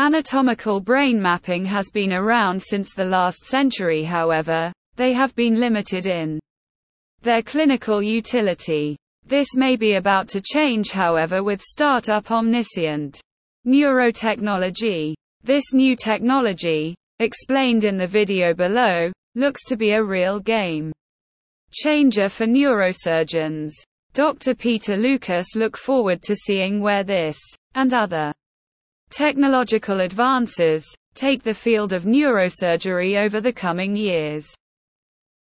Anatomical brain mapping has been around since the last century. However, they have been limited in their clinical utility. This may be about to change, however, with startup Omniscient Neurotechnology. This new technology, explained in the video below, looks to be a real game changer for neurosurgeons. Dr. Peter Lucas look forward to seeing where this and other technological advances take the field of neurosurgery over the coming years.